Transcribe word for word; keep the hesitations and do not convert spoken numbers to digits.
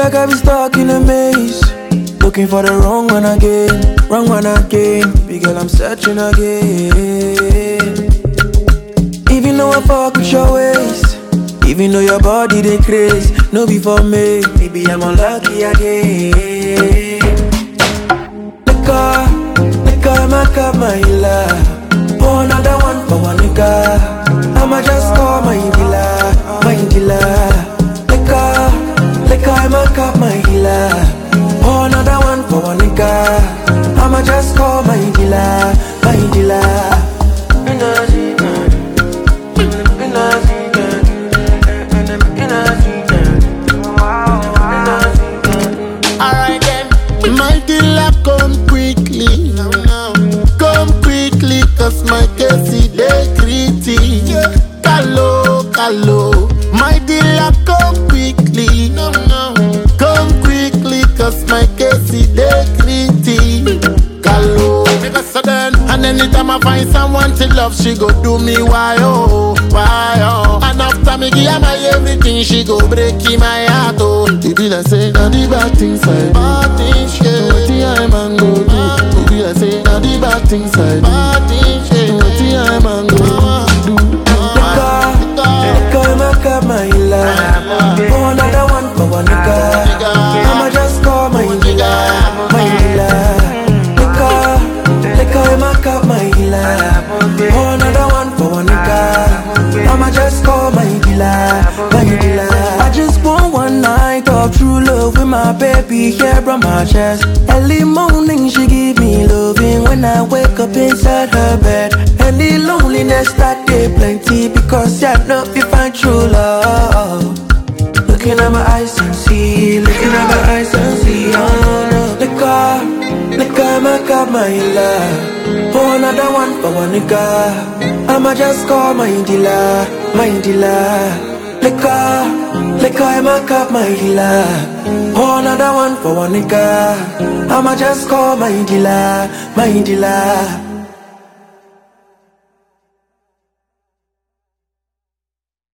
like I be stuck in a maze, looking for the wrong one again, wrong one again. Big girl, I'm searching again. Even though I fuck with your waist, even though your body they craze, no be for me, maybe I'm unlucky again. Nigga, nigga, my cup, my love. Pour another one for one nigga. I'ma just call my dealer, my dealer. Nigga, nigga, my cup, my healer. Pour another one for one nigga. I'ma just call my dealer, my dealer. Alright then, my dealer come quickly, come quickly, cause my case is dey gritty. Hello, hello, my dealer come quickly, come quickly, cause my case is dey gritty. Hello, so then, and anytime I find someone to love, she go do me why oh, why oh. And after me give her my everything, she go break in my heart oh. It be like say, now the bad things I do, bad things yeah. What the I man go do? It be like say, now the bad things I do, bad things yeah. What the I man go do? Nigga, nigga, my cup, my love. Pour another one for one nigga. I'ma just call my dealer, my dealer. Nigga, my cup, my healer. Pour another one for one nigga. I'ma just call my dealer, my dealer. I just want one night of true love with my baby here on my chest. Early morning she give me loving when I wake up inside her bed. And the loneliness that day plenty because I know if you find true love. Looking at my eyes and see, looking at my eyes and see, oh no. Nigga, nigga, my cup, my love. Pour another one for one nigga. I'ma just call my dealer, my dealer. Nigga, nigga, my cup, my dealer. Pour another one for one nigga. I'ma just call my dealer, my dealer.